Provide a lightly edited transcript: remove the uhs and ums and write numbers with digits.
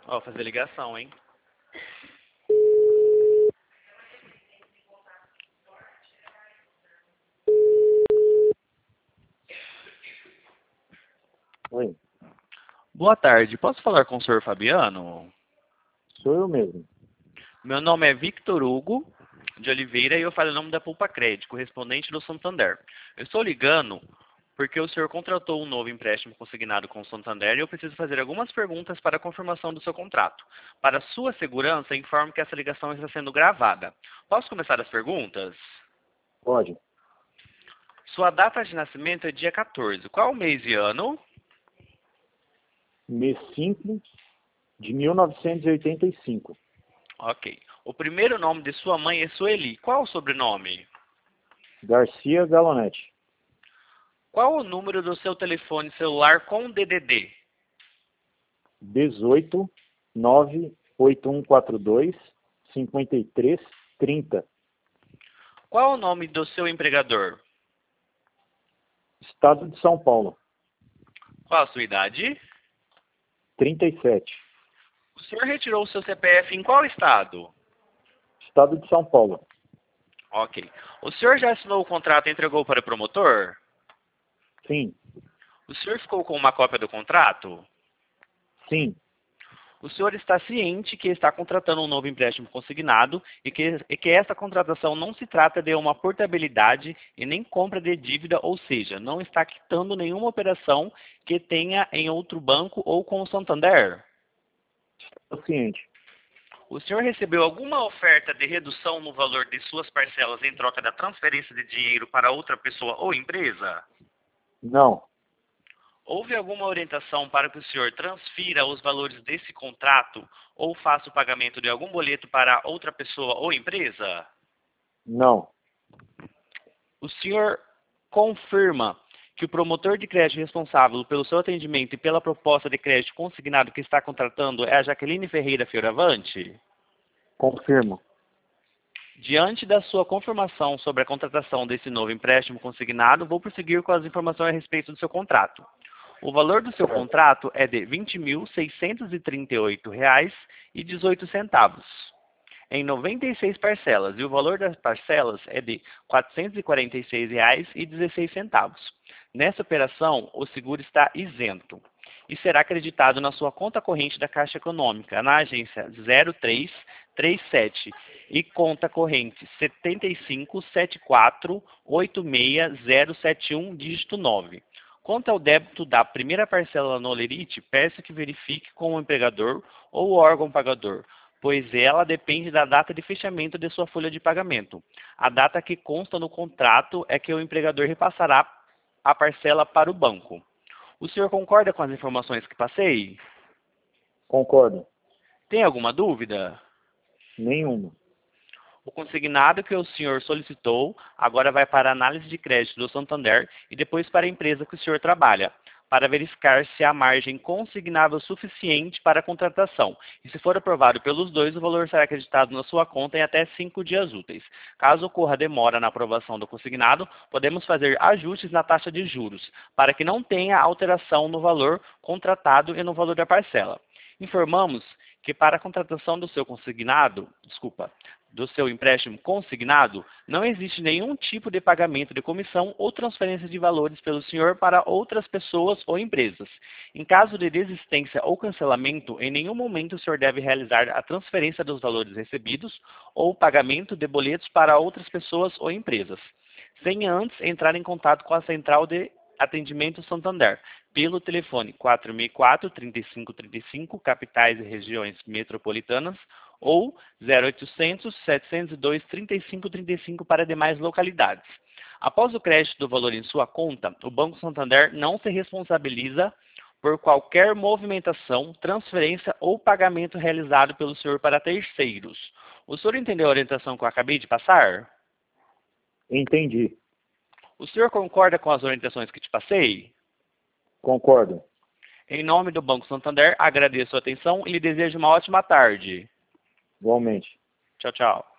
Ó, fazer ligação, hein? Oi, Boa tarde, posso falar com o senhor Fabiano? sou eu mesmo. Meu nome é Victor Hugo de Oliveira e eu falo em nome da Poupa Crédito, correspondente do Santander. Eu estou ligando porque o senhor contratou um novo empréstimo consignado com o Santander e eu preciso fazer algumas perguntas para a confirmação do seu contrato. Para sua segurança, informo que essa ligação está sendo gravada. Posso começar as perguntas? Pode. Sua data de nascimento é dia 14. Qual o mês e ano? Mês 5 de 1985. Ok. O primeiro nome de sua mãe é Sueli. Qual o sobrenome? Garcia Galonete. Qual o número do seu telefone celular com DDD? 18 98142 53 30. Qual o nome do seu empregador? Estado de São Paulo. Qual a sua idade? 37. O senhor retirou o seu CPF em qual estado? Estado de São Paulo. Ok. O senhor já assinou o contrato e entregou para o promotor? Sim. O senhor ficou com uma cópia do contrato? Sim. O senhor está ciente que está contratando um novo empréstimo consignado e que esta contratação não se trata de uma portabilidade e nem compra de dívida, ou seja, não está quitando nenhuma operação que tenha em outro banco ou com o Santander? Estou ciente. O senhor recebeu alguma oferta de redução no valor de suas parcelas em troca da transferência de dinheiro para outra pessoa ou empresa? Não. Houve alguma orientação para que o senhor transfira os valores desse contrato ou faça o pagamento de algum boleto para outra pessoa ou empresa? Não. O senhor confirma que o promotor de crédito responsável pelo seu atendimento e pela proposta de crédito consignado que está contratando é a Jaqueline Ferreira Fioravante? Confirmo. Diante da sua confirmação sobre a contratação desse novo empréstimo consignado, vou prosseguir com as informações a respeito do seu contrato. O valor do seu Certo. contrato é de R$ 20.638,18 em 96 parcelas, e o valor das parcelas é de R$ 446,16. Nessa operação, o seguro está isento e será acreditado na sua conta corrente da Caixa Econômica, na agência 0337 e conta corrente 757486071, dígito 9. Quanto ao débito da primeira parcela no Olerite, peço que verifique com o empregador ou o órgão pagador, pois ela depende da data de fechamento de sua folha de pagamento. A data que consta no contrato é que o empregador repassará a parcela para o banco. O senhor concorda com as informações que passei? Concordo. Tem alguma dúvida? Nenhuma. O consignado que o senhor solicitou agora vai para a análise de crédito do Santander e depois para a empresa que o senhor trabalha, para verificar se há margem consignável suficiente para a contratação. E se for aprovado pelos dois, o valor será acreditado na sua conta em até 5 dias úteis. Caso ocorra demora na aprovação do consignado, podemos fazer ajustes na taxa de juros, para que não tenha alteração no valor contratado e no valor da parcela. Informamos que para a contratação do seu do seu empréstimo consignado, não existe nenhum tipo de pagamento de comissão ou transferência de valores pelo senhor para outras pessoas ou empresas. Em caso de desistência ou cancelamento, em nenhum momento o senhor deve realizar a transferência dos valores recebidos ou pagamento de boletos para outras pessoas ou empresas, sem antes entrar em contato com a central de atendimento Santander, pelo telefone 464-3535, capitais e regiões metropolitanas, ou 0800-702-3535 para demais localidades. Após o crédito do valor em sua conta, o Banco Santander não se responsabiliza por qualquer movimentação, transferência ou pagamento realizado pelo senhor para terceiros. O senhor entendeu a orientação que eu acabei de passar? Entendi. O senhor concorda com as orientações que te passei? Concordo. Em nome do Banco Santander, agradeço a atenção e lhe desejo uma ótima tarde. Igualmente. Tchau, tchau.